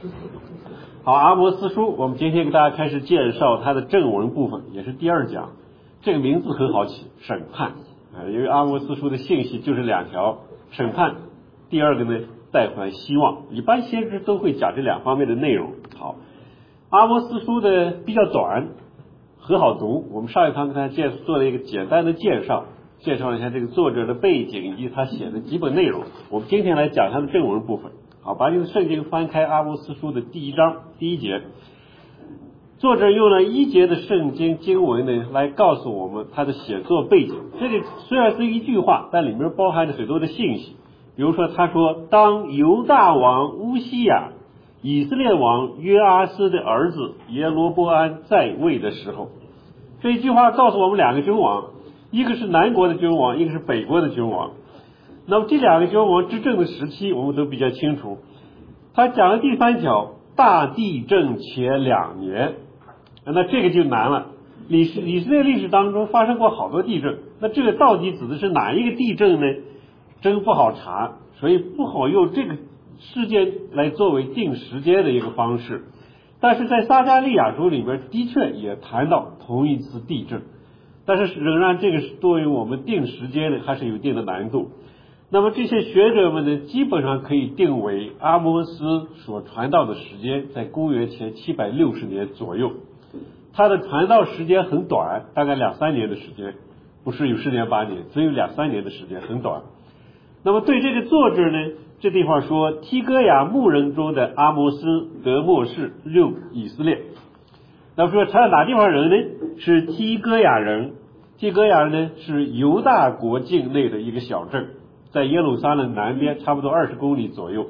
好，阿摩司书，我们今天给大家开始介绍它的正文部分，也是第二讲。这个名字很好起，审判因为阿摩司书的信息就是两条，审判，第二个呢带回来希望。一般先知都会讲这两方面的内容。好，阿摩司书的比较短，很好读。我们上一堂给大家做了一个简单的介绍，介绍一下这个作者的背景以及他写的基本内容。我们今天来讲他的正文部分。好，把这个圣经翻开阿摩司书的第一章第一节，作者用了1节的圣经经文呢来告诉我们他的写作背景。这里虽然是一句话，但里面包含着很多的信息。比如说他说，当犹大王乌西雅、以色列王约阿斯的儿子耶罗波安在位的时候，这一句话告诉我们两个君王，一个是南国的君王，一个是北国的君王。那么这两个君王执政的时期我们都比较清楚。他讲了第3条，大地震前2年，那这个就难了。以色列历史当中发生过好多地震，那这个到底指的是哪一个地震呢？真不好查，所以不好用这个事件来作为定时间的一个方式。但是在撒迦利亚书里面的确也谈到同一次地震，但是仍然这个作为我们定时间呢还是有一定的难度。那么这些学者们呢，基本上可以定为阿摩斯所传道的时间在公元前760年左右。他的传道时间很短，大概2-3年的时间，不是有10年8年，只有2-3年的时间，很短。那么对这个作者呢，这地方说提哥亚牧人中的阿摩斯得默示入以色列。那么说他是哪地方人呢？是提哥亚人。提哥亚人呢是犹大国境内的一个小镇，在耶路撒冷南边差不多20公里左右。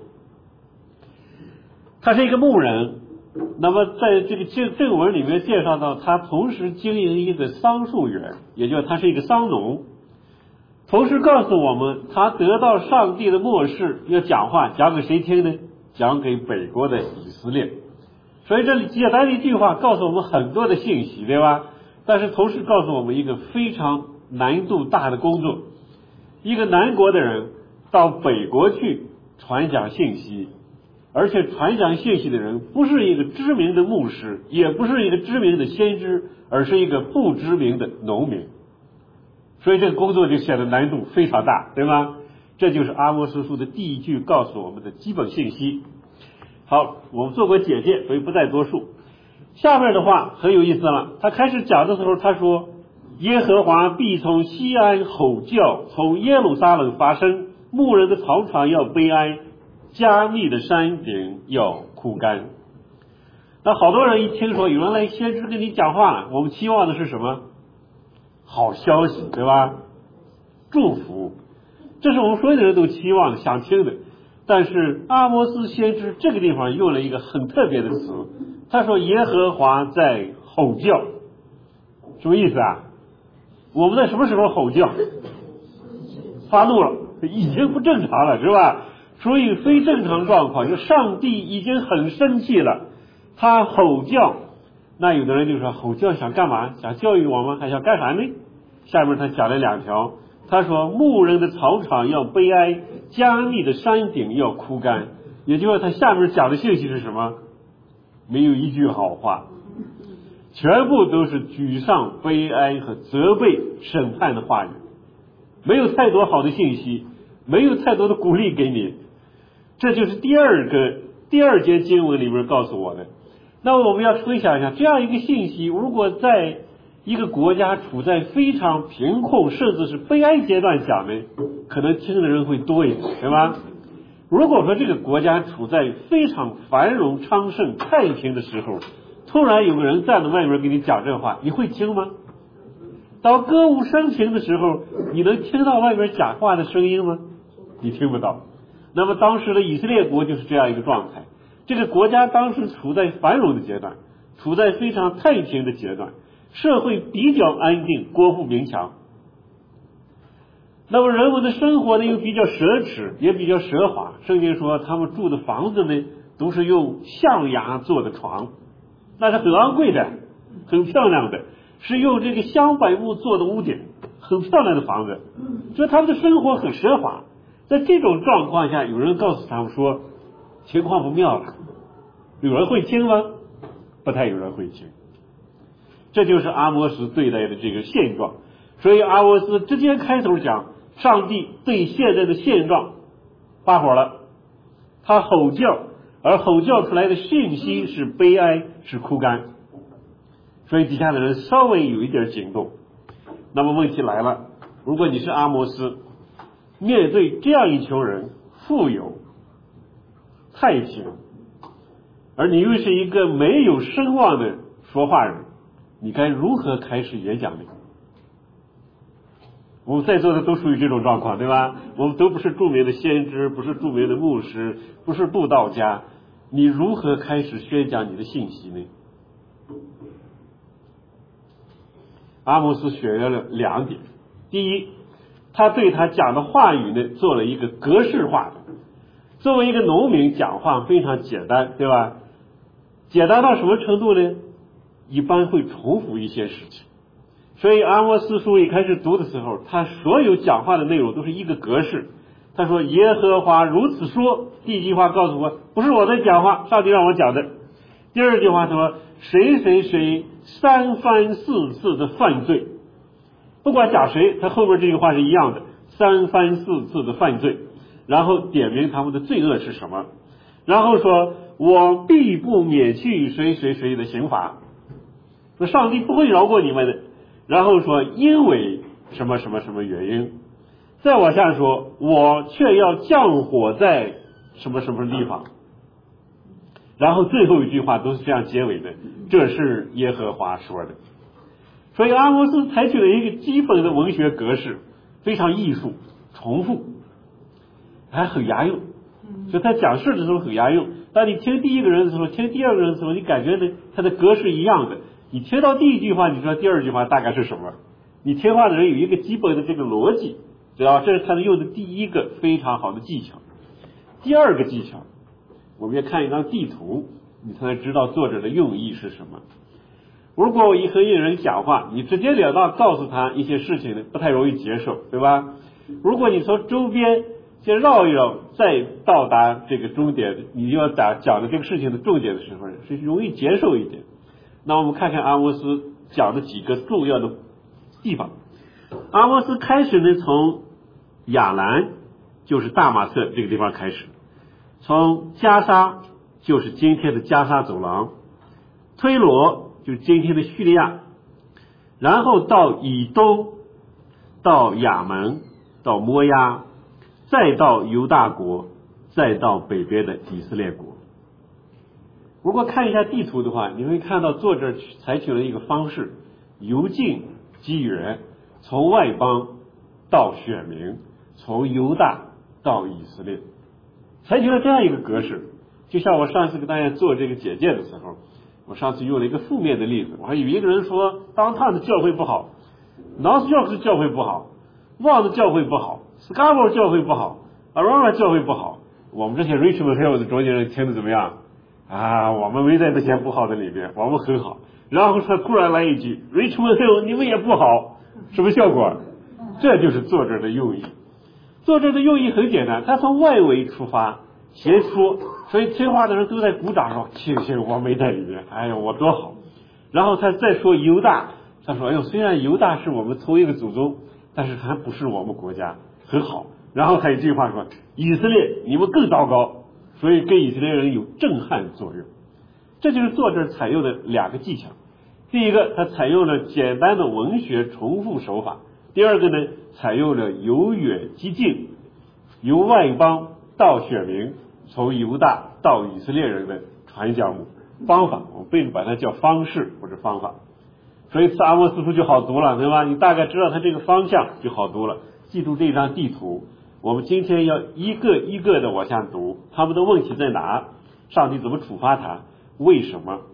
他是一个牧人。那么在这个正文里面介绍到，他同时经营一个桑树园，也就是他是一个桑农。同时告诉我们，他得到上帝的默示，要讲话，讲给谁听呢？讲给北国的以色列。所以这里简单的一句话告诉我们很多的信息，对吧？但是同时告诉我们一个非常难度大的工作。一个南国的人到北国去传讲信息，而且传讲信息的人不是一个知名的牧师，也不是一个知名的先知，而是一个不知名的农民。所以这个工作就显得难度非常大，对吗？这就是阿摩司书的第一句告诉我们的基本信息。好，我们做过简介，所以不再多述。下面的话很有意思了，他开始讲的时候他说，耶和华必从西安吼叫，从耶路撒冷发声，牧人的草场要悲哀，加密的山顶要枯干。那好多人一听说有人来先知跟你讲话了，我们期望的是什么？好消息，对吧？祝福，这是我们所有的人都期望的、想听的。但是阿摩斯先知这个地方用了一个很特别的词，他说耶和华在吼叫。什么意思啊？我们在什么时候吼叫？发怒了，已经不正常了，是吧？所以非正常状况，就上帝已经很生气了，他吼叫。那有的人就说，吼叫想干嘛？想教育我们，还想干啥呢？下面他讲了2条，他说牧人的草场要悲哀，加密的山顶要枯干。也就是说他下面讲的信息是什么？没有一句好话，全部都是沮丧、悲哀和责备、审判的话语，没有太多好的信息，没有太多的鼓励给你。这就是第二节经文里面告诉我的。那么我们要回想一下，这样一个信息如果在一个国家处在非常贫困甚至是悲哀阶段讲呢，可能听的人会多一点，对吧？如果说这个国家处在非常繁荣昌盛太平的时候，突然有个人站在外面给你讲这话，你会听吗？到歌舞升平的时候，你能听到外面讲话的声音吗？你听不到。那么当时的以色列国就是这样一个状态，这个国家当时处在繁荣的阶段，处在非常太平的阶段，社会比较安定，国富民强。那么人们的生活呢又比较奢侈，也比较奢华。圣经说他们住的房子呢都是用象牙做的床，那是很昂贵的，很漂亮的，是用这个香柏木做的屋顶，很漂亮的房子。所以他们的生活很奢华。在这种状况下，有人告诉他们说情况不妙了， 有人会听吗？不太有人会听。这就是阿摩斯对待的这个现状。所以阿摩斯直接开头讲，上帝对现在的现状发火了，他吼叫，而吼叫出来的讯息是悲哀，是枯干。所以底下的人稍微有一点警动。那么问题来了，如果你是阿摩斯，面对这样一群人，富有、太平，而你又是一个没有声望的说话人，你该如何开始演讲呢？我们在座的都属于这种状况，对吧？我们都不是著名的先知，不是著名的牧师，不是布道家，你如何开始宣讲你的信息呢？阿摩斯选择了2点。第一，他对他讲的话语呢做了一个格式化的。作为一个农民讲话非常简单，对吧？简单到什么程度呢？一般会重复一些事情。所以阿摩斯书一开始读的时候，他所有讲话的内容都是一个格式。他说耶和华如此说，第一句话告诉我不是我在讲话，上帝让我讲的。第二句话说谁谁谁3番4次的犯罪，不管讲谁，他后面这句话是一样的，3番4次的犯罪，然后点明他们的罪恶是什么，然后说我必不免去谁谁谁的刑罚，说上帝不会饶过你们的，然后说因为什么什么什么原因，再往下说我却要降火在什么什么地方，然后最后一句话都是这样结尾的，这是耶和华说的。所以阿摩斯采取了一个基本的文学格式，非常艺术，重复，还很押韵。所以他讲事的时候很押韵。当你听第一个人的时候，听第二个人的时候，你感觉呢他的格式一样的。你听到第一句话，你知道第二句话大概是什么。你听话的人有一个基本的这个逻辑，知道这是他用的第一个非常好的技巧。第二个技巧，我们要看一张地图，你才能知道作者的用意是什么。如果我和一个人讲话，你直截了当告诉他一些事情呢，不太容易接受，对吧？如果你从周边先绕一绕，再到达这个终点，你要讲的这个事情的重点的时候，是容易接受一点。那我们看看阿摩斯讲的几个重要的地方。阿摩斯开始呢，从亚兰，就是大马色这个地方开始，从加沙，就是今天的加沙走廊，推罗就是今天的叙利亚，然后到以东，到亚门，到摩押，再到犹大国，再到北边的以色列国。如果看一下地图的话，你会看到作者采取了一个方式，由近及远，从外邦到选民，从犹大到以色列，采取了这样一个格式。就像我上次给大家做这个简介的时候，我上次用了一个负面的例子，我还有一个人说当趟的教会不好，North York 教会不好，Vaughan 的教会不好，Scarborough 教会不好，Aurora 教会不好，我们这些 Richmond Hill 的中间人听得怎么样啊？我们没在这些不好的里面，我们很好。然后他突然来一句 Richmond Hill 你们也不好，什么效果？这就是作者的用意。作者的用意很简单，他从外围出发先说，所以听话的人都在鼓掌说庆幸我没在里面，哎呦我多好。然后他再说犹大，他说哎呦虽然犹大是我们同一个祖宗，但是还不是我们国家，很好。然后他一句话说以色列你们更糟糕，所以跟以色列人有震撼作用。这就是作者采用的2个技巧。第一个，他采用了简单的文学重复手法；第二个呢，采用了由远及近，由外邦到选民，从犹大到以色列人的传讲方法，我们不把它叫方式或者方法。所以阿摩斯书就好读了，对吧？你大概知道它这个方向就好读了。记住这张地图，我们今天要一个一个的往下读，他们的问题在哪？上帝怎么处罚他？为什么？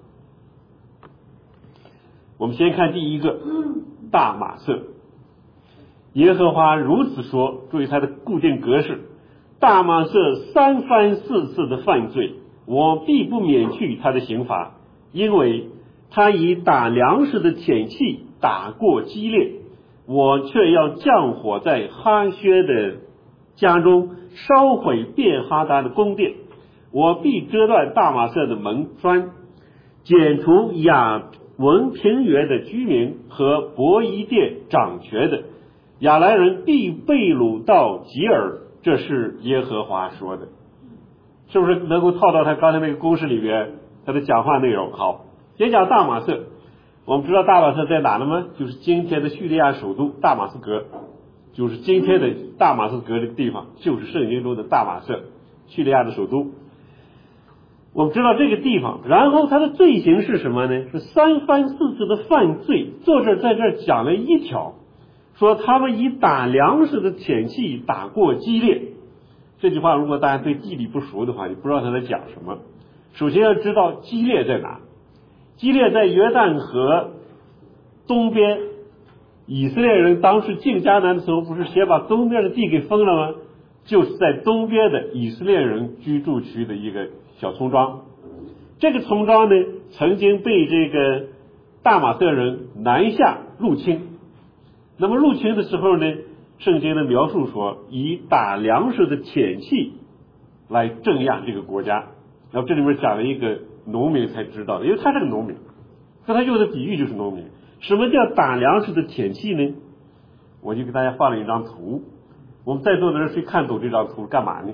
我们先看第一个，大马色。耶和华如此说，注意它的固定格式，大马色3番4次的犯罪，我必不免去他的刑罚，因为他以打粮食的铁器打过激烈，我却要降火在哈薛的家中，烧毁便哈达的宫殿， 我必折断大马色的门栓，剪除亚文平原的居民和伯伊甸掌权的亚兰人，必被掳到吉尔。这是耶和华说的。是不是能够套到他刚才那个公式里边他的讲话内容？好，先讲大马色。我们知道大马色在哪了吗？就是今天的叙利亚首都大马士革，就是今天的大马士革这个地方，就是圣经中的大马色，叙利亚的首都。我们知道这个地方，然后他的罪行是什么呢？是三番四次的犯罪。作者在这儿讲了一条，说他们以打粮食的铁器打过基列。这句话如果大家对地理不熟的话，你不知道他在讲什么。首先要知道基列在哪。基列在约旦河东边，以色列人当时进迦南的时候，不是先把东边的地给封了吗？就是在东边的以色列人居住区的一个小村庄。这个村庄呢，曾经被这个大马色人南下入侵。那么入侵的时候呢，圣经的描述说，以打粮食的铁器来镇压这个国家。然后这里面讲了一个农民才知道的，因为他是个农民，跟他用的比喻就是农民。什么叫打粮食的铁器呢？我就给大家画了一张图，我们在座的人谁看懂这张图干嘛呢？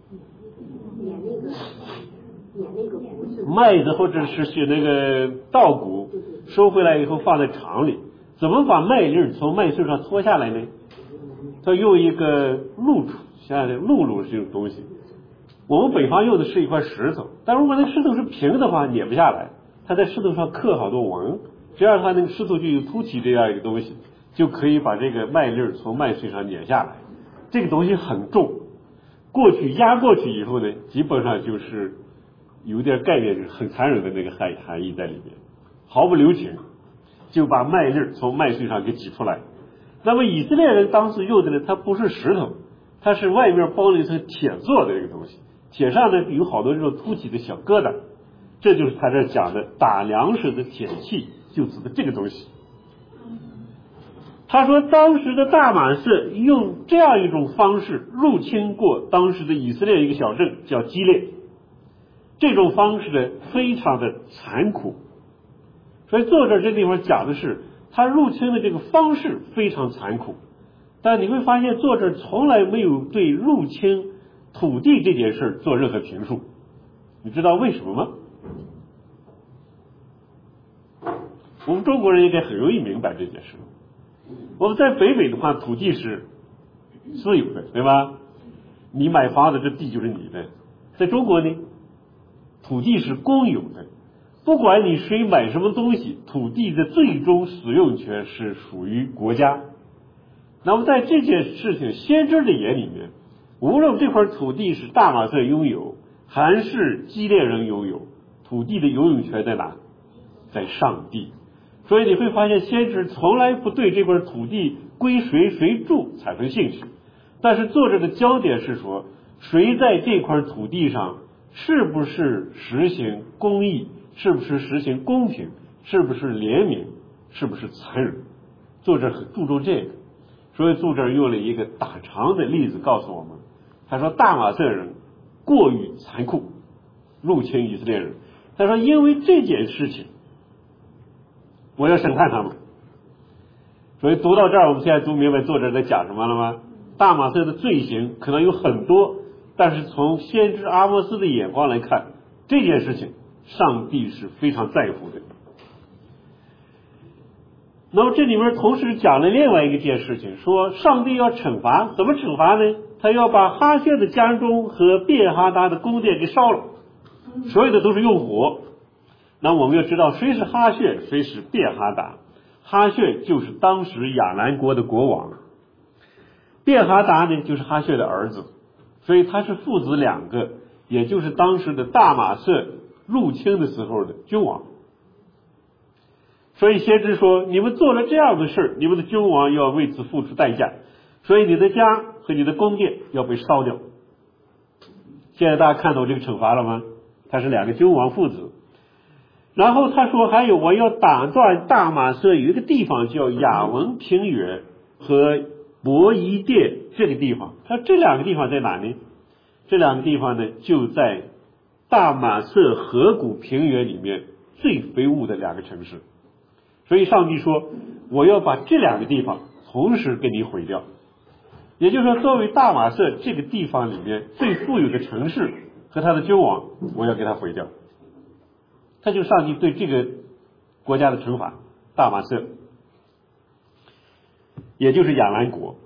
麦子或者是那个稻谷收回来以后放在厂里，怎么把麦粒从麦穗上脱下来呢？他用一个露杵，像露露这种东西。我们北方用的是一块石头，但如果那个石头是平的话，碾不下来。他在石头上刻好多纹，这样的话那个石头就有凸起这样一个东西，就可以把这个麦粒从麦穗上碾下来。这个东西很重，过去压过去以后呢，基本上就是有点概念，就是很残忍的那个含义在里面，毫不留情就把麦粒从麦穗上给挤出来。那么以色列人当时用的呢，它不是石头，它是外面包了一层铁做的这个东西，铁上呢有好多这种凸起的小疙瘩，这就是他这讲的打粮食的铁器，就指的这个东西。他说当时的大马士用这样一种方式入侵过当时的以色列一个小镇叫基列，这种方式呢非常的残酷。所以作者这地方讲的是他入侵的这个方式非常残酷，但你会发现作者从来没有对入侵土地这件事做任何评述。你知道为什么吗？我们中国人应该很容易明白这件事。我们在北美的话，土地是私有的，对吧？你买房子，这地就是你的。在中国呢，土地是公有的，不管你谁买什么东西，土地的最终使用权是属于国家。那么在这件事情，先知的眼里面，无论这块土地是大马色拥有还是基列人拥有，土地的拥有权在哪？在上帝。所以你会发现先知从来不对这块土地归谁住产生兴趣，但是作者的焦点是说，谁在这块土地上是不是实行公义，是不是实行公平，是不是怜悯，是不是残忍。作者很注重这个，所以作者用了一个打长的例子告诉我们，他说大马色人过于残酷入侵以色列人，他说因为这件事情我要审判他们。所以读到这儿，我们现在读明白作者在讲什么了吗？大马色的罪行可能有很多，但是从先知阿摩斯的眼光来看，这件事情上帝是非常在乎的。那么这里面同时讲了另外一件事情，说上帝要惩罚，怎么惩罚呢？他要把哈薛的家中和便哈达的宫殿给烧了，所有的都是用火。那我们要知道谁是哈薛，谁是便哈达。哈薛就是当时亚兰国的国王，便哈达呢就是哈薛的儿子，所以他是父子两个，也就是当时的大马色入侵的时候的君王。所以先知说，你们做了这样的事，你们的君王要为此付出代价，所以你的家和你的宫殿要被烧掉。现在大家看到这个惩罚了吗？他是两个君王父子。然后他说还有，我要打断大马色有一个地方叫亚文平原和伯伊甸这个地方。他这两个地方在哪呢？这两个地方呢就在大马色河谷平原里面最肥沃的2个城市。所以上帝说，我要把这2个地方同时给你毁掉。也就是说，作为大马色这个地方里面最富有的城市和他的君王，我要给他毁掉。他就是上帝对这个国家的惩罚。大马色也就是亚兰国。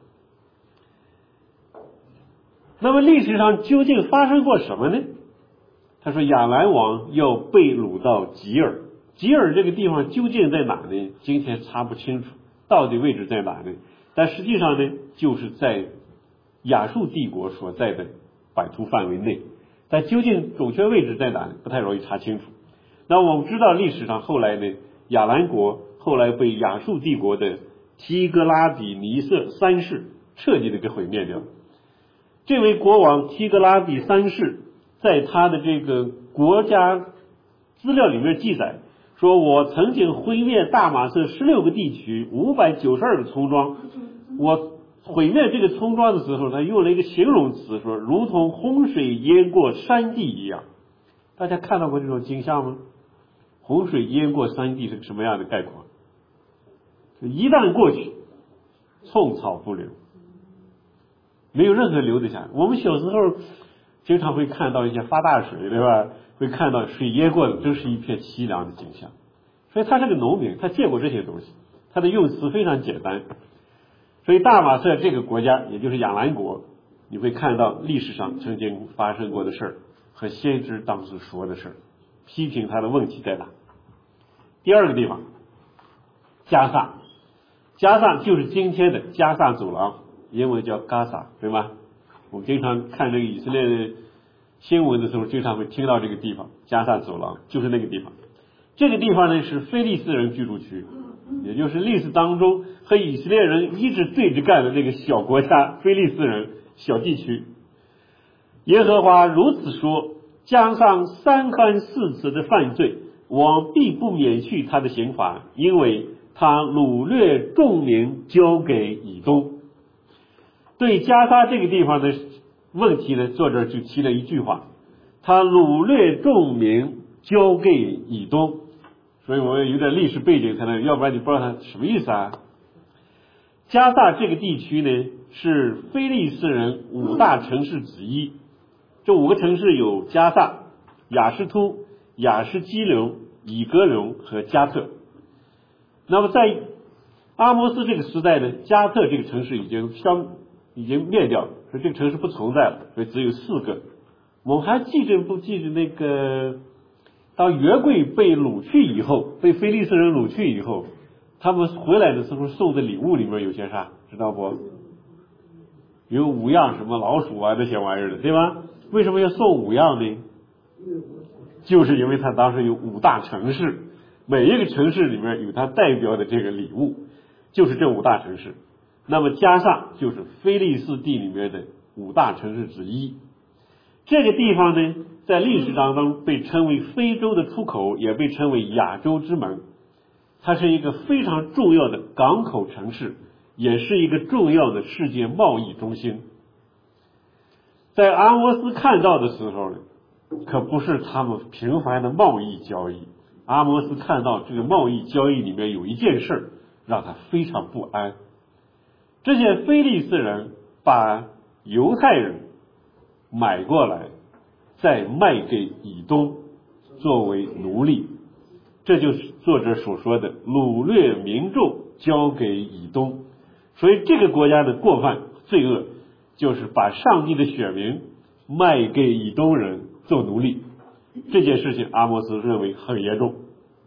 那么历史上究竟发生过什么呢？他说亚兰王要被掳到吉尔。吉尔这个地方究竟在哪呢？今天查不清楚到底位置在哪呢？但实际上呢，就是在亚述帝国所在的版图范围内。但究竟准确位置在哪呢？不太容易查清楚。那我们知道历史上后来呢，亚兰国后来被亚述帝国的提格拉底尼瑟3世彻底的给毁灭掉。这位国王提格拉底3世在他的这个国家资料里面记载说，我曾经毁灭大马色16个地区592个村庄。我毁灭这个村庄的时候，他用了一个形容词说，如同洪水淹过山地一样。大家看到过这种景象吗？洪水淹过山地是个什么样的概括？一旦过去，寸草不留，没有任何留得下。我们小时候经常会看到一些发大水，对吧？会看到水淹过的真是一片凄凉的景象。所以他是个农民，他见过这些东西，他的用词非常简单。所以大马色这个国家，也就是亚兰国，你会看到历史上曾经发生过的事儿和先知当时说的事儿，批评他的问题在哪。第2个地方，加萨。加萨就是今天的加萨走廊，英文叫 Gaza， 对吗？我们经常看这个以色列的新闻的时候，经常会听到这个地方，加萨走廊就是那个地方。这个地方呢是非利士人居住区，也就是历史当中和以色列人一直对着干的那个小国家非利士人小地区。耶和华如此说，加上3番4次的犯罪，我必不免去他的刑罚，因为他掳掠众民交给以东。对加沙这个地方的问题呢，作者就提了一句话，他掳掠众民交给以东。所以我们有点历史背景才能，要不然你不知道它什么意思啊。加萨这个地区呢，是非利士人5大城市之一。这5个城市有加萨、亚什突、亚什基伦、以革伦和加特。那么在阿摩斯这个时代呢，加特这个城市已经灭掉了，所以这个城市不存在了，所以只有4个。我们还记着那个当约柜被掳去以后，被非利士人掳去以后，他们回来的时候送的礼物里面有些啥，知道不？有5样什么老鼠啊这些玩意儿的，对吧？为什么要送5样呢？就是因为他当时有5大城市，每一个城市里面有他代表的这个礼物，就是这5大城市。那么加上就是非利士地里面的5大城市之一。这个地方呢，在历史当中被称为非洲的出口，也被称为亚洲之门。它是一个非常重要的港口城市，也是一个重要的世界贸易中心。在阿摩斯看到的时候呢，可不是他们频繁的贸易交易。阿摩斯看到这个贸易交易里面有一件事让他非常不安。这些非利士人把犹太人买过来，再卖给以东作为奴隶，这就是作者所说的掳掠民众交给以东。所以这个国家的过犯罪恶就是把上帝的选民卖给以东人做奴隶。这件事情阿摩斯认为很严重。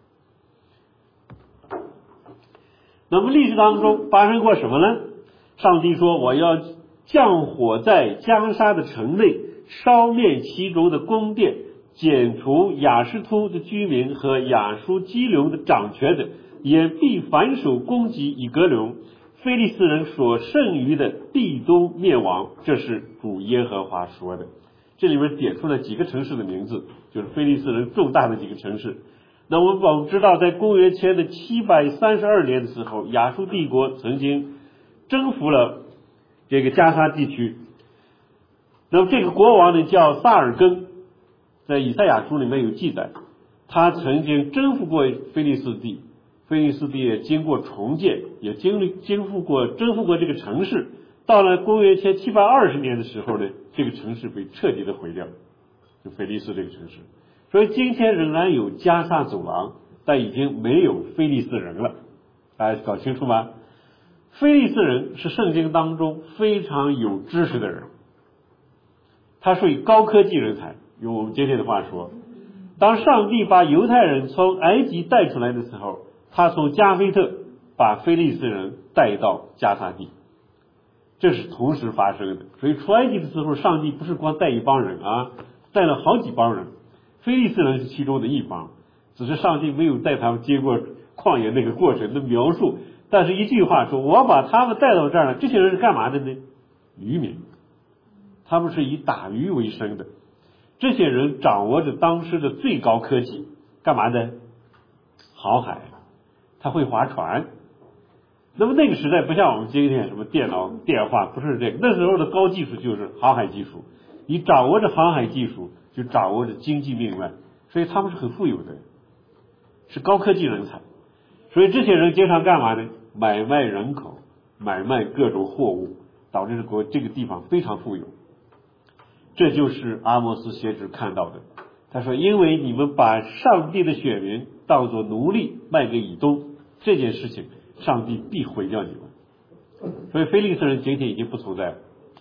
那么历史当中发生过什么呢？上帝说，我要降火在加沙的城内，烧灭其中的宫殿，剪除亚什突的居民和亚述基伦的掌权的，也必反手攻击以革伦，非利士人所剩余的必都灭亡。这是主耶和华说的。这里面点出了几个城市的名字，就是非利士人重大的几个城市。那我们知道，在公元前的732年的时候，亚述帝国曾经征服了这个加沙地区。那么这个国王呢叫萨尔根， 在以赛亚书里面有记载，他曾经征服过非利士地，非利士地也经过重建，也征服过这个城市。到了公元前720年的时候呢，这个城市被彻底的毁掉，就非利士这个城市。所以今天仍然有加萨走廊，但已经没有非利士人了，大家搞清楚吗？非利士人是圣经当中非常有知识的人，他属于高科技人才。用我们今天的话说，当上帝把犹太人从埃及带出来的时候，他从加菲特把非利士人带到加萨地，这是同时发生的。所以出埃及的时候，上帝不是光带一帮人啊，带了好几帮人，非利士人是其中的一帮，只是上帝没有带他们经过旷野那个过程的描述。但是一句话说，我把他们带到这儿了，这些人是干嘛的呢？渔民，他们是以打鱼为生的。这些人掌握着当时的最高科技，干嘛的？航海，他会划船。那么那个时代不像我们今天什么电脑、电话，不是这个，那时候的高技术就是航海技术。你掌握着航海技术，就掌握着经济命脉，所以他们是很富有的，是高科技人才。所以这些人经常干嘛呢？买卖人口，买卖各种货物，导致这个地方非常富有。这就是阿摩斯先知看到的。他说，因为你们把上帝的选民当作奴隶卖给以东，这件事情上帝必毁掉你们。所以非利士人今天已经不存在了。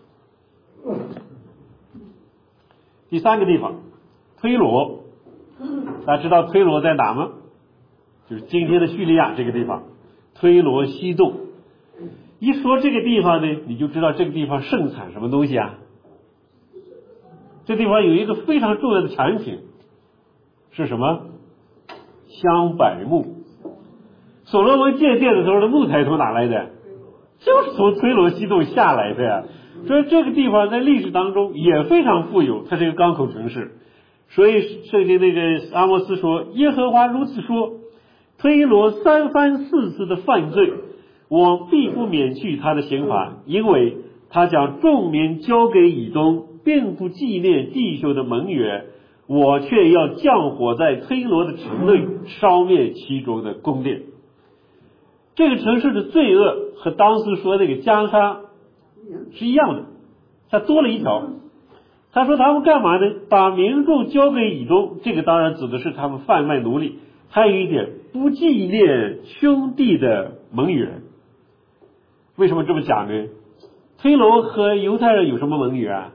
第三个地方，推罗，大家知道推罗在哪吗？就是今天的叙利亚这个地方，推罗西顿。一说这个地方呢，你就知道这个地方盛产什么东西啊？这地方有一个非常重要的产品是什么？香柏木。所罗门建殿的时候的木材从哪来的？就是从推罗西顿下来的呀。所以这个地方在历史当中也非常富有，它是一个港口城市。所以圣经那个阿摩斯说，耶和华如此说，推罗3番4次的犯罪，我必不免去他的刑罚，因为他将众民交给以东，并不纪念弟兄的盟约，我却要降火在推罗的城内，烧灭其中的宫殿。这个城市的罪恶和当时说那个加沙是一样的，它多了一条。他说他们干嘛呢？把民众交给以东，这个当然指的是他们贩卖奴隶。还有一点，不纪念兄弟的盟约。为什么这么讲呢？推罗和犹太人有什么盟约啊？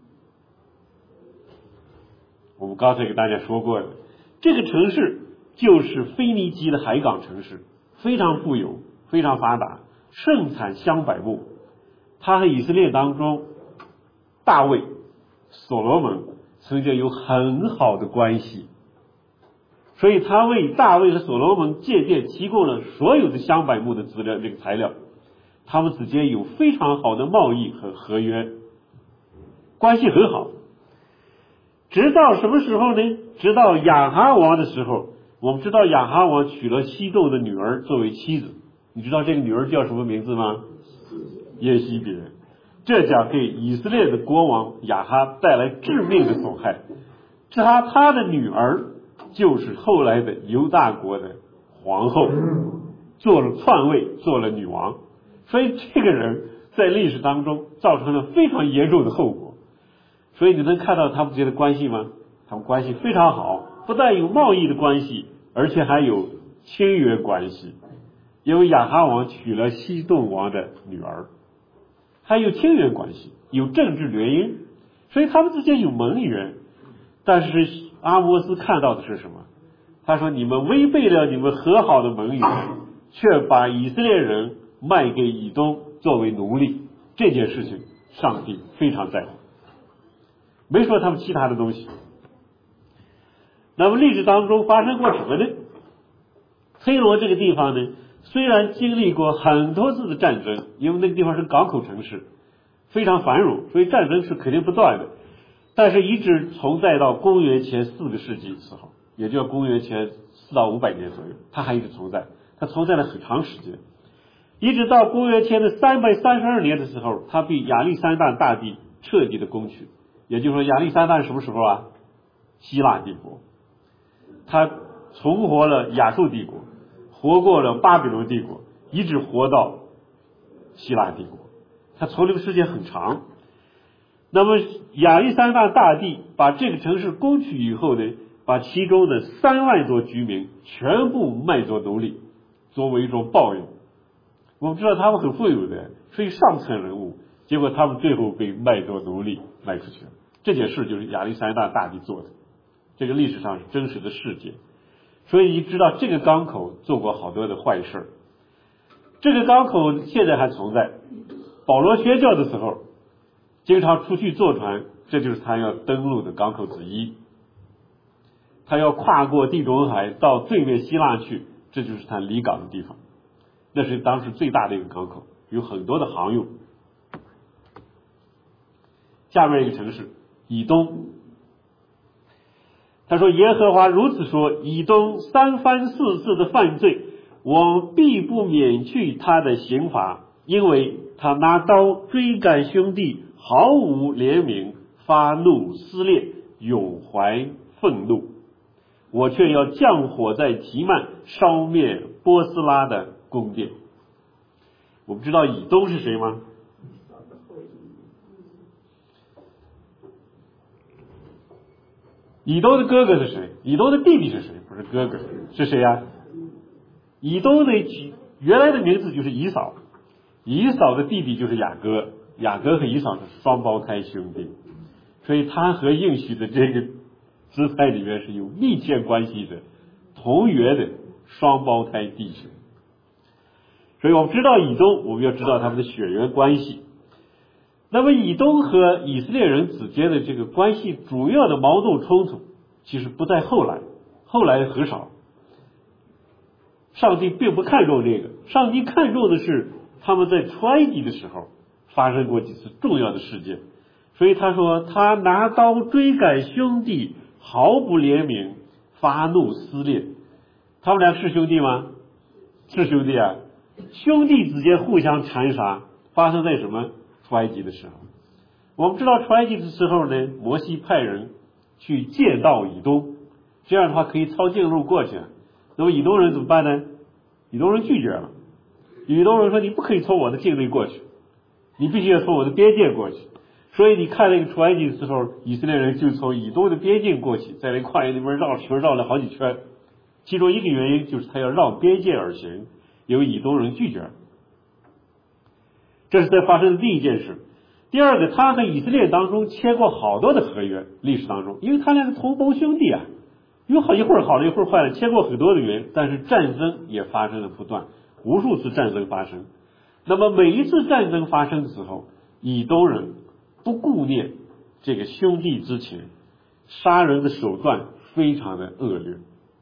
我们刚才给大家说过了，这个城市就是腓尼基的海港城市，非常富有，非常发达，盛产香柏木。它和以色列当中大卫、所罗门曾经有很好的关系，所以他为大卫和所罗门建殿提供了所有的香柏木的资料，这个材料，他们之间有非常好的贸易和合约，关系很好。直到什么时候呢？直到亚哈王的时候。我们知道亚哈王娶了西顿的女儿作为妻子，你知道这个女儿叫什么名字吗？耶西别。这将给以色列的国王亚哈带来致命的损害。他的女儿就是后来的犹大国的皇后，做了篡位，做了女王。所以这个人在历史当中造成了非常严重的后果。所以你能看到他们之间的关系吗？他们关系非常好，不但有贸易的关系，而且还有亲缘关系。因为亚哈王娶了西顿王的女儿，还有亲缘关系，有政治联姻，所以他们之间有盟约。但是阿摩斯看到的是什么？他说，你们违背了你们和好的盟约，却把以色列人卖给以东作为奴隶，这件事情上帝非常在乎，没说他们其他的东西。那么历史当中发生过什么呢？推罗这个地方呢，虽然经历过很多次的战争，因为那个地方是港口城市，非常繁荣，所以战争是肯定不断的，但是一直存在到公元前4个世纪的时候，也就是公元前400到500年左右，它还一直存在，它存在了很长时间，一直到公元前的332年的时候，它被亚历山大大帝彻底的攻取。也就是说亚历山大是什么时候啊希腊帝国，他重活了亚述帝国，活过了巴比伦帝国，一直活到希腊帝国，他存留时间很长。那么亚历山大大帝把这个城市攻取以后呢，把其中的3万多居民全部卖作奴隶，作为一种报应。我们知道他们很富有的，是一上层人物，结果他们最后被卖作奴隶卖出去了。这件事就是亚历山大大帝做的，这个历史上是真实的事件。所以你知道这个港口做过好多的坏事，这个港口现在还存在。保罗宣教的时候经常出去坐船，这就是他要登陆的港口之一。他要跨过地中海到对面希腊去，这就是他离港的地方，那是当时最大的一个港口，有很多的航用。下面一个城市以东，他说耶和华如此说，以东3番4次的犯罪，我必不免去他的刑罚，因为他拿刀追赶兄弟，毫无怜悯，发怒撕裂，永怀愤怒。我却要降火在提曼，烧灭波斯拉的宫殿。我们知道以东是谁吗？以东的哥哥是谁？以东的弟弟是谁？不是哥哥，是谁呀？以东的原来的名字就是以扫，以扫的弟弟就是雅各，雅各和以扫是双胞胎兄弟，所以他和应许的这个支派里面是有密切关系的，同源的双胞胎弟兄。所以我们知道以东，我们要知道他们的血缘关系。那么以东和以色列人之间的这个关系主要的矛盾冲突其实不在后来，后来很少。上帝并不看重这个，上帝看重的是他们在出埃及的时候发生过几次重要的事件。所以他说他拿刀追赶兄弟，毫不怜悯，发怒撕裂。他们俩是兄弟吗？是兄弟啊。兄弟之间互相残杀，发生在什么？出埃及的时候。我们知道出埃及的时候呢，摩西派人去借道以东，这样的话可以抄近路过去。那么以东人怎么办呢？以东人拒绝了。以东人说你不可以从我的境内过去，你必须要从我的边界过去。所以你看那个出埃及的时候，以色列人就从以东的边境过去，在那旷野里面绕了好几圈。其中一个原因就是他要绕边界而行，由以东人拒绝。这是在发生的第一件事。第二个，他和以色列当中签过好多的合约，历史当中，因为他俩是同胞兄弟啊，有好一会儿好了一会儿坏了，签过很多的约，但是战争也发生了不断，无数次战争发生。那么每一次战争发生的时候，以东人不顾念这个兄弟之情，杀人的手段非常的恶劣，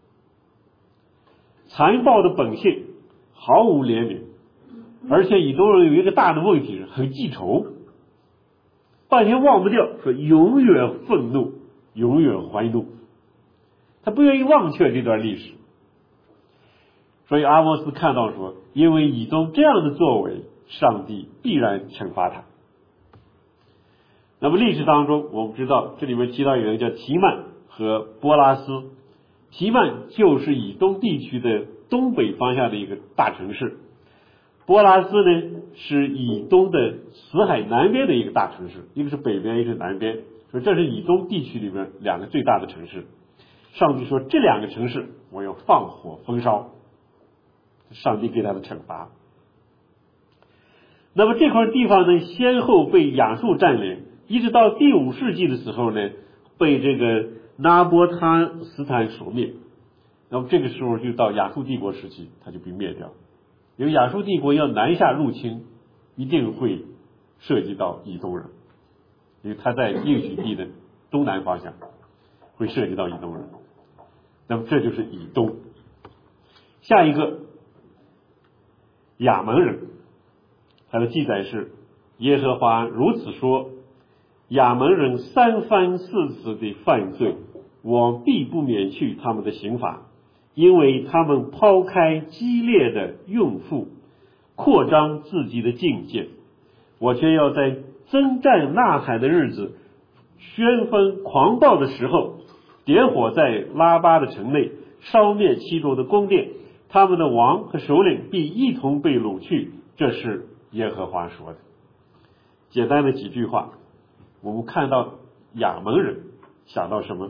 残暴的本性，毫无怜悯。而且以东人有一个大的问题是很记仇，半天忘不掉，说永远愤怒，永远怀怒，他不愿意忘却这段历史。所以阿摩斯看到说，因为以东这样的作为，上帝必然惩罚他。那么历史当中我们知道，这里面提到有人叫提曼和波拉斯。提曼就是以东地区的东北方向的一个大城市，波拉斯呢是以东的死海南边的一个大城市，一个是北边，一个是南边，所以这是以东地区里面两个最大的城市。上帝说这两个城市我要放火焚烧，上帝给他的惩罚。那么这块地方呢，先后被亚述占领，一直到第5世纪的时候呢，被这个拿波他斯坦所灭。那么这个时候就到亚述帝国时期，它就被灭掉。因为亚述帝国要南下入侵，一定会涉及到以东人，因为他在应许地的东南方向会涉及到以东人。那么这就是以东。下一个亚门人，他的记载是耶和华如此说，亚门人3番4次的犯罪，我必不免去他们的刑罚，因为他们抛开激烈的用父，扩张自己的境界，我却要在征战呐喊的日子，旋风狂暴的时候， 点火在拉巴的城内，烧灭其中的宫殿，他们的王和首领必一同被掳去。这是耶和华说的。简单的几句话，我们看到亚扪人想到什么？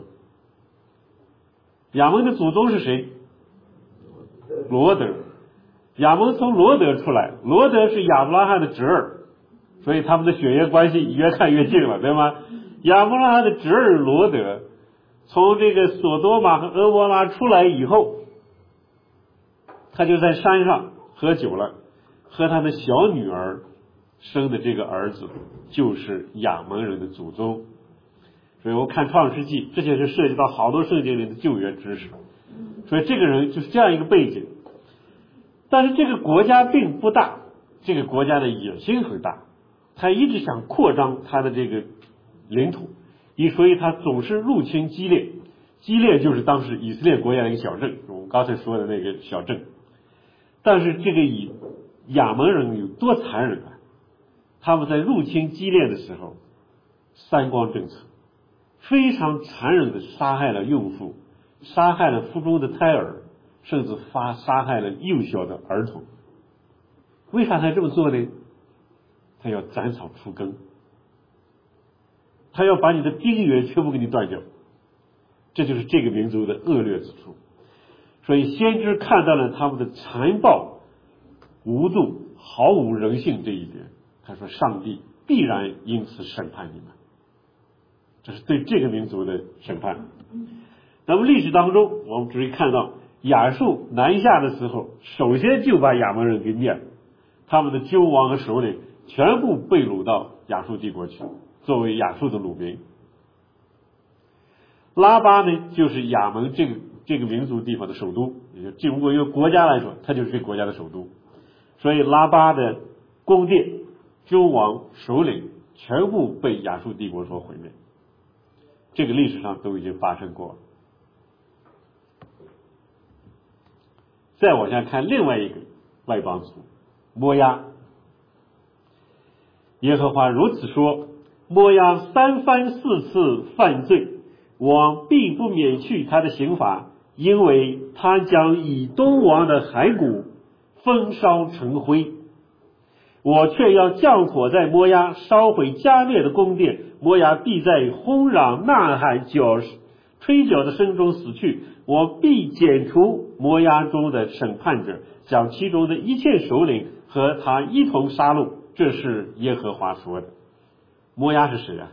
亚扪的祖宗是谁？罗德。亚扪从罗德出来，罗德是亚伯拉罕的侄儿，所以他们的血缘关系越看越近了，对吗？亚伯拉罕的侄儿罗德从这个索多玛和俄摩拉出来以后，他就在山上喝酒了，和他的小女儿生的这个儿子就是亚扪人的祖宗。所以我看创世纪，这些是涉及到好多圣经里的救援知识，所以这个人就是这样一个背景。但是这个国家并不大，这个国家的野心很大，他一直想扩张他的这个领土，所以他总是入侵基列。基列就是当时以色列国家的一个小镇，我们刚才说的那个小镇。但是这个亚扪人有多残忍啊！他们在入侵基列的时候，三光政策，非常残忍的杀害了孕妇，杀害了腹中的胎儿，甚至杀害了幼小的儿童。为啥他这么做呢？他要斩草除根，他要把你的兵源全部给你断掉。这就是这个民族的恶劣之处。所以先知看到了他们的残暴、无度、毫无人性这一点，他说上帝必然因此审判你们，这是对这个民族的审判。那么历史当中我们只会看到亚述南下的时候，首先就把亚扪人给灭了，他们的君王和首领全部被掳到亚述帝国去，作为亚述的掳民。拉巴呢，就是亚扪这个民族地方的首都，也就如果用国家来说，它就是这个国家的首都。所以拉巴的宫殿、君王、首领全部被亚述帝国所毁灭，这个历史上都已经发生过了。再往下看另外一个外邦族摩押，耶和华如此说：摩押三番四次犯罪，我必不免去他的刑罚，因为他将以东王的骸骨焚烧成灰。我却要降火在摩押，烧毁加列的宫殿，摩押必在轰嚷呐喊吹角的声中死去。我必剪除摩押中的审判者，将其中的一切首领和他一同杀戮。这是耶和华说的。摩押是谁啊？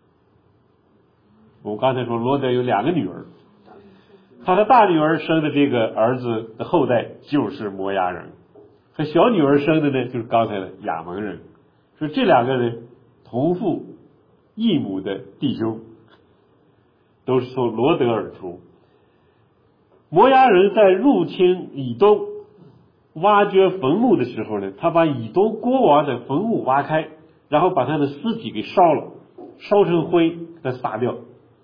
我们刚才说罗德有两个女儿，他的大女儿生的这个儿子的后代就是摩押人，和小女儿生的呢就是刚才的亚扪人。所以这两个人同父异母的弟兄，都是从罗德而出。摩押人在入侵以东挖掘坟墓的时候呢，他把以东国王的坟墓挖开，然后把他的尸体给烧了，烧成灰再撒掉。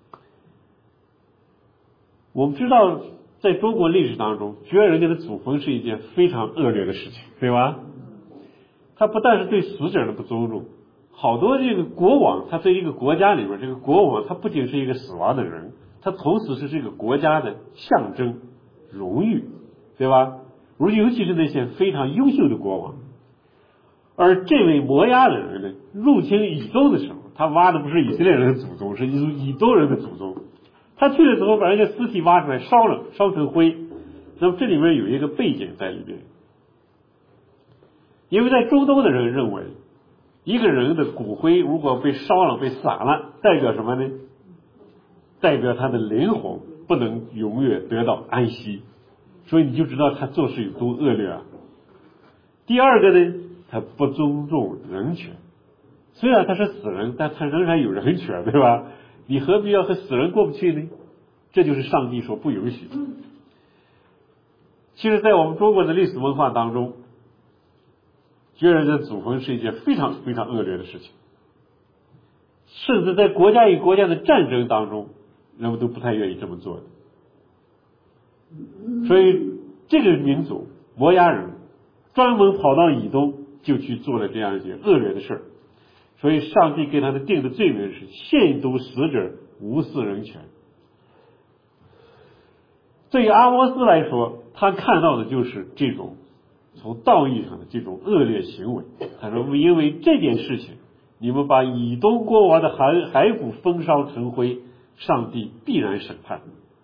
我们知道在中国历史当中，掘人家的祖坟是一件非常恶劣的事情，对吧？他不但是对死者的不尊重，好多这个国王，他在一个国家里边，这个国王他不仅是一个死亡的人，他同时是这个国家的象征、荣誉，对吧？尤其是那些非常优秀的国王。而这位摩押的人呢，入侵以东的时候，他挖的不是以色列人的祖宗，是以东人的祖宗。他去的时候把人家尸体挖出来烧了，烧成灰。那么这里面有一个背景在里面，因为在中东的人认为，一个人的骨灰如果被烧了、被撒了，代表什么呢？代表他的灵魂不能永远得到安息，所以你就知道他做事有多恶劣啊。第二个呢，他不尊重人权，虽然他是死人，但他仍然有人权，对吧？你何必要和死人过不去呢？这就是上帝所不允许的。其实在我们中国的历史文化当中，掘人的祖坟是一件非常非常恶劣的事情，甚至在国家与国家的战争当中，人们都不太愿意这么做的。所以这个民族摩押人专门跑到以东，就去做了这样一件恶劣的事儿。所以上帝给他的定的罪名是亵渎死者，无视人权。 对于阿摩斯来说，他看到的就是这种从道义上的这种恶劣行为。他说因为这件事情，你们把以东国王的骸骨焚烧成灰，上帝必然审判。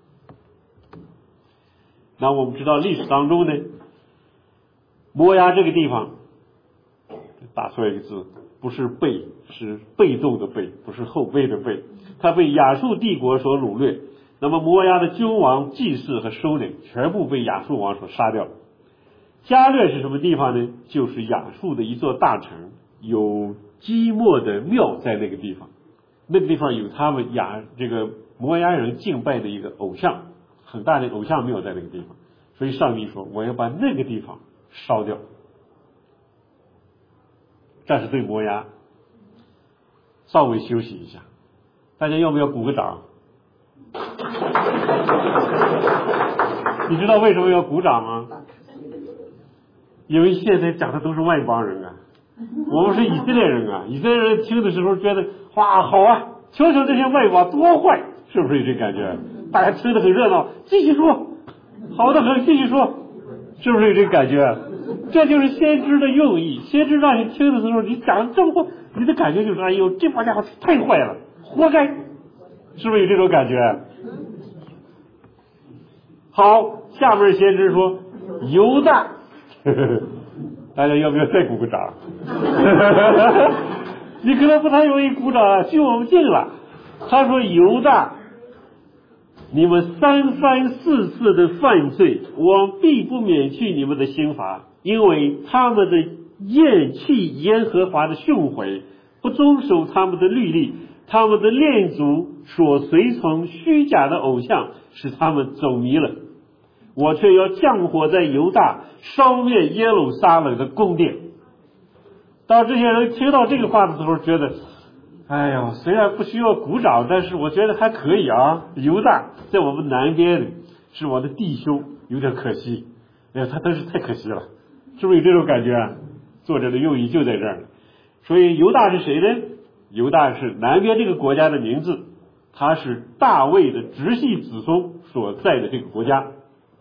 那我们知道历史当中呢，摩押这个地方打错一个字，不是被，是被动的被，不是后背的背。他被亚述帝国所掳掠，那么摩押的君王、祭司和首领全部被亚述王所杀掉。加略是什么地方呢？就是亚述的一座大城，有基莫的庙在那个地方，那个地方有他们这个摩押人敬拜的一个偶像，很大的偶像庙在那个地方，所以上帝说我要把那个地方烧掉。这是对摩押。稍微休息一下，大家要不要鼓个掌？你知道为什么要鼓掌吗？因为现在讲的都是外邦人啊，我们是以色列人啊，以色列人听的时候觉得哇好啊，瞧瞧这些外邦多坏，是不是有这感觉？大家听得很热闹，继续说，好的很，继续说，是不是有这感觉？这就是先知的用意，先知让你听的时候，你讲这么话，你的感觉就是哎呦，这帮家伙太坏了，活该，是不是有这种感觉？好，下面先知说犹大，大家要不要再鼓个掌？你可能不太容易鼓掌啊，距我们近了。他说犹大，你们3番4次的犯罪，我必不免去你们的刑罚，因为他们的厌弃耶和华的训诲，不遵守他们的律例，他们的恋足所随从虚假的偶像，使他们走迷了。我却要降火在犹大，烧灭耶路撒冷的宫殿。当这些人听到这个话的时候，觉得哎呦，虽然不需要鼓掌，但是我觉得还可以啊。犹大在我们南边是我的弟兄，有点可惜，哎呀，他真是太可惜了，是不是有这种感觉啊？作者的用意就在这儿。所以犹大是谁呢？犹大是南边这个国家的名字，他是大卫的直系子孙所在的这个国家。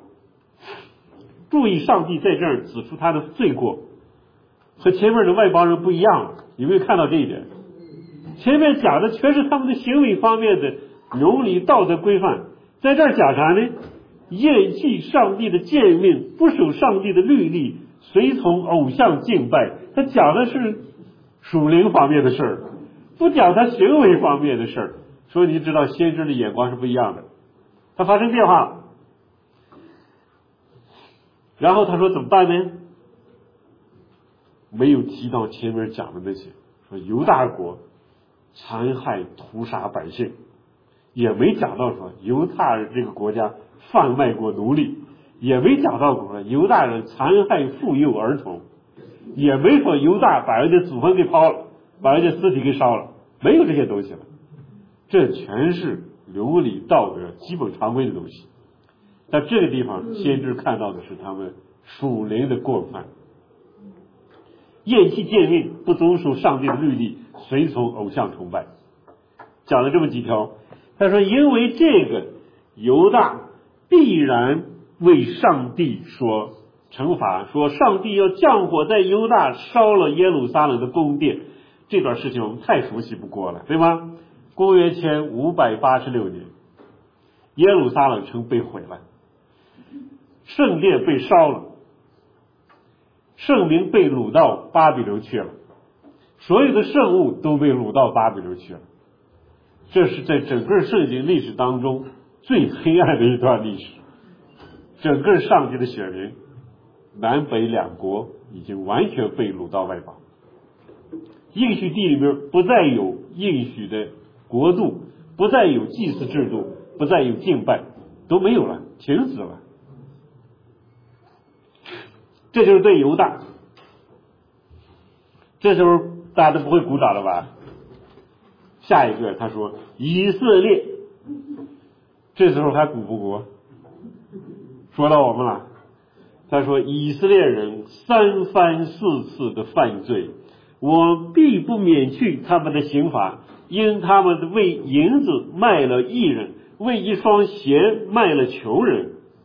注意，上帝在这儿指出他的罪过，和前面的外邦人不一样了。有没有看到这一点？前面讲的全是他们的行为方面的伦理道德规范，在这儿讲啥呢？厌弃上帝的诫命，不守上帝的律例，随从偶像敬拜。他讲的是属灵方面的事儿，不讲他行为方面的事儿。所以你知道先知的眼光是不一样的，他发生变化了。然后他说怎么办呢？没有提到前面讲的那些，说犹大国残害屠杀百姓，也没讲到说犹大这个国家贩卖过奴隶，也没讲到过犹大人残害妇幼儿童，也没说犹大把人家祖坟给抛了，把人家尸体给烧了，没有这些东西了。这全是伦理道德基本常规的东西。在这个地方先知看到的是他们属灵的过犯，厌弃诫命，不遵守上帝的律例，随从偶像崇拜。讲了这么几条，他说因为这个犹大必然为上帝所惩罚，说上帝要降火在犹大，烧了耶路撒冷的宫殿。这段事情我们太熟悉不过了，对吗？公元前586年，耶路撒冷城被毁了，圣殿被烧了，圣民被掳到巴比伦去了，所有的圣物都被掳到巴比伦去了。这是在整个圣经历史当中最黑暗的一段历史。整个上帝的选民，南北两国已经完全被掳到外邦，应许地里面不再有应许的国度，不再有祭祀制度，不再有敬拜，都没有了，停止了。这就是对犹大。这时候大家都不会鼓掌了吧？下一个他说以色列，这时候还鼓不鼓？说到我们了。他说以色列人3番4次的犯罪，我必不免去他们的刑罚，因他们为银子卖了义人，为一双鞋卖了穷人。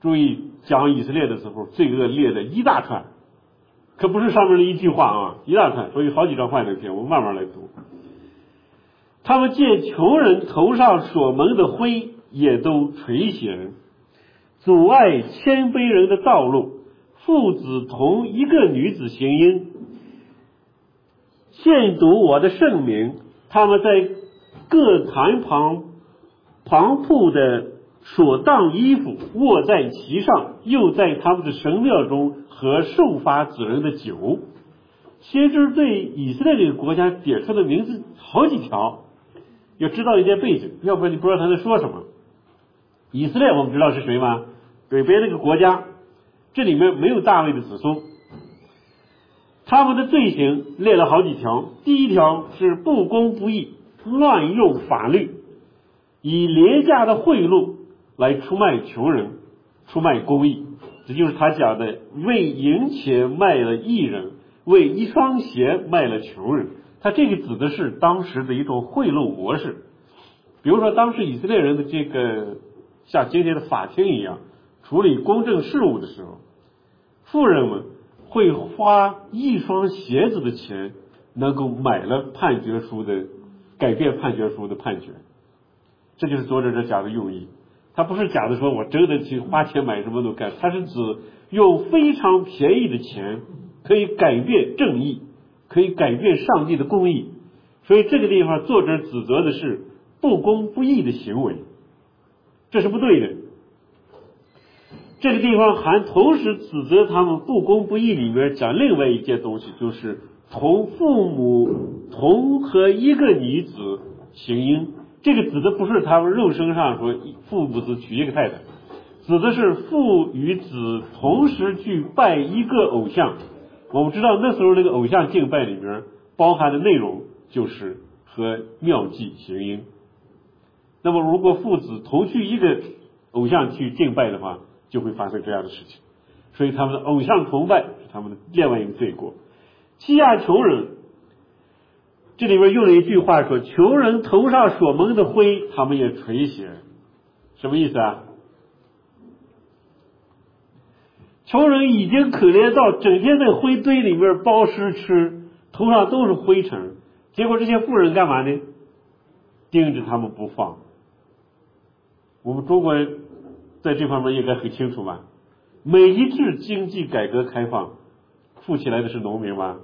注意讲以色列的时候，罪恶列的一大串，可不是上面的一句话啊，一大串，所以好几张幻灯片，我们慢慢来读。他们借穷人头上所蒙的灰，也都垂涎，阻碍谦卑人的道路。父子同一个女子行淫，亵渎我的圣名。他们在各坛旁铺的所当衣服，卧在其上，又在他们的神庙中喝受罚子人的酒。先知对以色列这个国家点出的名字好几条，要知道一点背景，要不然你不知道他在说什么。以色列我们知道是谁吗？北边那个国家，这里面没有大卫的子孙。他们的罪行列了好几条，第一条是不公不义，乱用法律，以廉价的贿赂来出卖穷人，出卖公义。这就是他讲的为银钱卖了义人，为一双鞋卖了穷人。他这个指的是当时的一种贿赂模式。比如说当时以色列人的这个像今天的法庭一样处理公正事务的时候，富人们会花一双鞋子的钱能够买了判决书的改变判决书的判决。这就是作者这讲的用意。他不是讲的说我真的去花钱买什么都干，他是指用非常便宜的钱可以改变正义，可以改变上帝的公义。所以这个地方作者指责的是不公不义的行为，这是不对的。这个地方还同时指责他们不公不义，里面讲另外一件东西，就是同父母同和一个女子行淫。这个指的不是他们肉身上说父母子娶一个太太，指的是父与子同时去拜一个偶像。我们知道那时候那个偶像敬拜里面包含的内容就是和庙妓行淫。那么如果父子同去一个偶像去敬拜的话，就会发生这样的事情。所以他们的偶像崇拜是他们的另外一个罪过。欺压穷人，这里面用了一句话说，穷人头上所蒙的灰，他们也垂涎。什么意思啊？穷人已经可怜到整天在灰堆里面包尸吃，头上都是灰尘，结果这些富人干嘛呢？盯着他们不放。我们中国人在这方面应该很清楚吧？每一次经济改革开放，富起来的是农民吗？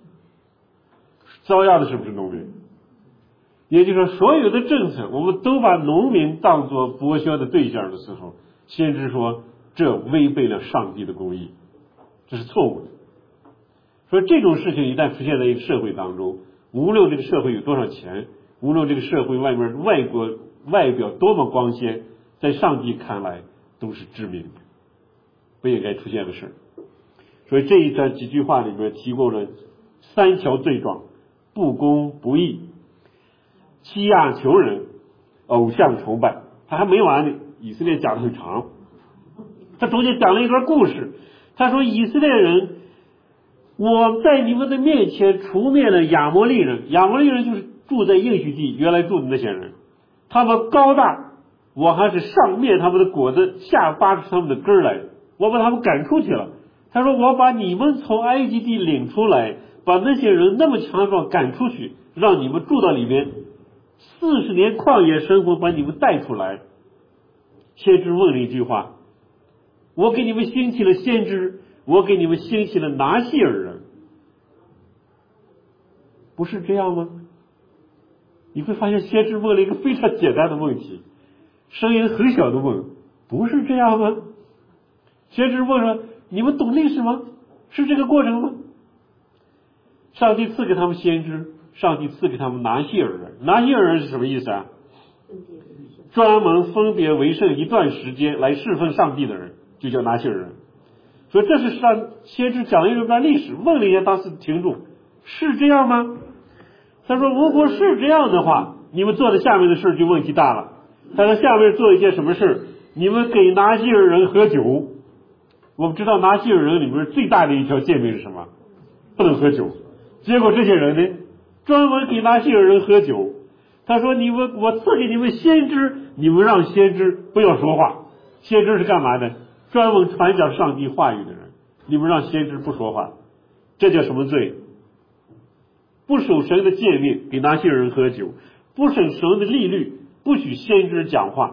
遭殃的是不是农民？也就是说，所有的政策我们都把农民当作剥削的对象的时候，先知说这违背了上帝的公义，这是错误的。所以这种事情一旦出现在一个社会当中，无论这个社会有多少钱，无论这个社会外面外表多么光鲜，在上帝看来都是致命的，不应该出现的事。所以这一段几句话里面提供了3条罪状：不公不义、欺压穷人、偶像崇拜。他还没完呢，以色列讲的很长，他中间讲了一段故事。他说以色列人，我在你们的面前除灭了亚摩利人。亚摩利人就是住在应许地原来住的那些人，他们高大，我还是上灭他们的果子，下拔出他们的根来，我把他们赶出去了。他说我把你们从埃及地领出来，把那些人那么强壮赶出去，让你们住到里面，40年旷野生活把你们带出来。先知问了一句话，我给你们兴起了先知，我给你们兴起了拿细尔人，不是这样吗？你会发现先知问了一个非常简单的问题，声音很小的问，不是这样吗？先知问说，你们懂历史吗？是这个过程吗？上帝赐给他们先知，上帝赐给他们拿细尔人。拿细尔人是什么意思啊？专门分别为圣一段时间来侍奉上帝的人，就叫拿细尔人。所以这是先知讲了一段历史，问了一下当时的听众，是这样吗？他说如果是这样的话，你们做的下面的事就问题大了。他说下面做一件什么事？你们给拿细尔人喝酒。我们知道拿细尔人里面最大的一条诫命是什么？不能喝酒。结果这些人呢，专门给拿细尔人喝酒。他说我赐给你们先知，你们让先知不要说话。先知是干嘛的？ 专门传讲上帝话语的人，你们让先知不说话，这叫什么罪？不守神的诫命，给拿西人喝酒；不守神的律例，不许先知讲话。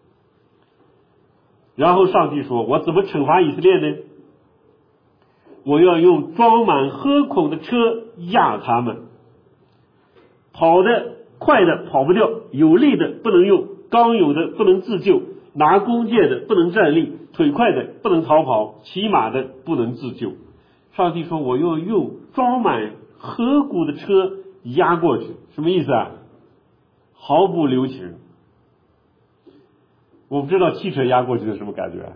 然后上帝说：“我怎么惩罚以色列呢？我要用装满禾捆的车压他们，跑得快的跑不掉，有力的不能用，刚有的不能自救，拿弓箭的不能站立，腿快的不能逃跑，骑马的不能自救。”上帝说：“我要用装满禾谷的车压过去。”什么意思啊？毫不留情。我不知道汽车压过去是什么感觉，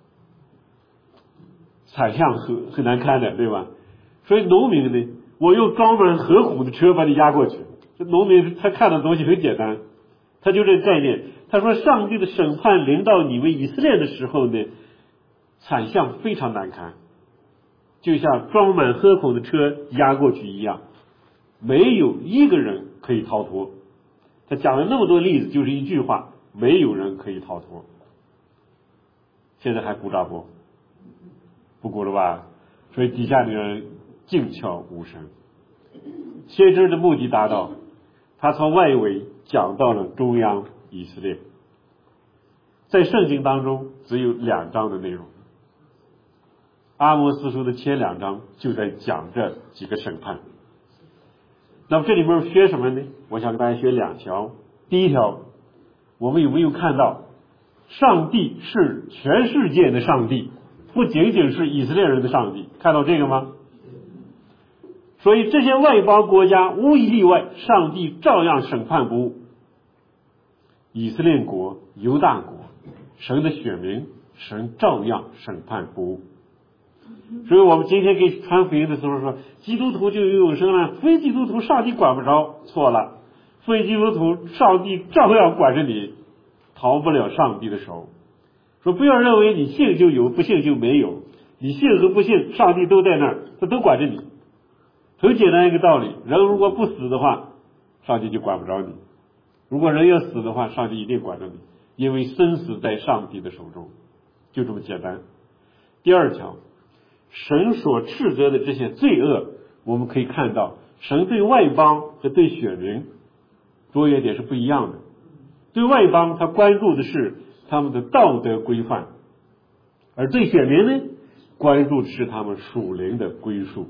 惨象很难看的，对吧？所以农民呢，我用装满禾谷的车把你压过去。这农民他看的东西很简单，他就这个概念。他说上帝的审判临到你们以色列的时候呢，惨象非常难看，就像装满禾捆的车压过去一样，没有一个人可以逃脱。他讲了那么多例子，就是一句话：没有人可以逃脱。现在还鼓掌不？不鼓了吧？所以底下的人静悄无声。先知的目的达到，他从外围讲到了中央以色列。在圣经当中只有2章的内容，阿摩司书的前2章就在讲这几个审判。那么这里面学什么呢？我想给大家学2条。第一条，我们有没有看到上帝是全世界的上帝，不仅仅是以色列人的上帝？看到这个吗？所以这些外邦国家无一例外，上帝照样审判不误。以色列国、犹大国，神的选民，神照样审判不误。所以我们今天给传福音的时候说，基督徒就有永生了，非基督徒上帝管不着。错了，非基督徒上帝照样管着你，逃不了上帝的手。说不要认为你信就有，不信就没有，你信和不信上帝都在那儿，他都管着你。很简单一个道理，人如果不死的话，上帝就管不着你；如果人要死的话，上帝一定管着你，因为生死在上帝的手中，就这么简单。第2条，神所斥责的这些罪恶，我们可以看到神对外邦和对选民着眼点是不一样的。对外邦他关注的是他们的道德规范，而对选民呢，关注的是他们属灵的归属。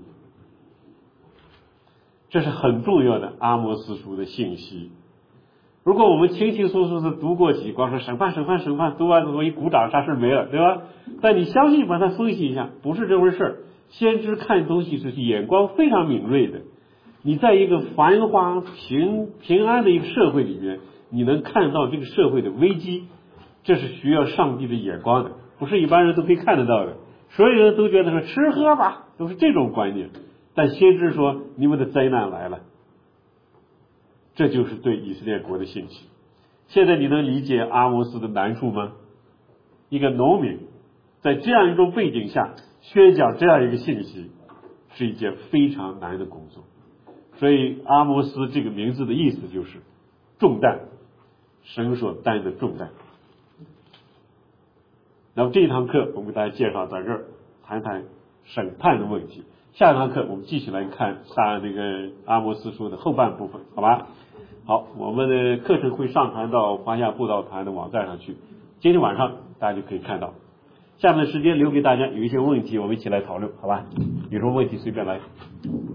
这是很重要的阿摩司书的信息。如果我们轻轻松松的读过去，光说审判，读完之后一鼓掌，啥事没了，对吧？但你详细把它分析一下，不是这回事儿。先知看东西是眼光非常敏锐的。你在一个繁华平安的一个社会里面，你能看到这个社会的危机，这是需要上帝的眼光的，不是一般人都可以看得到的。所有人都觉得说吃喝吧，都是这种观念。但先知说你们的灾难来了，这就是对以色列国的信息。现在你能理解阿摩司的难处吗？一个农民在这样一种背景下宣讲这样一个信息，是一件非常难的工作。所以阿摩司这个名字的意思就是重担，神所担的重担。那么这一堂课我们给大家介绍到这儿，谈谈审判的问题。下一堂课我们继续来看那个阿摩司书的后半部分，好吧？好，我们的课程会上传到华夏布道团的网站上去，今天晚上大家就可以看到。下面的时间留给大家，有一些问题我们一起来讨论，好吧？有什么问题随便来。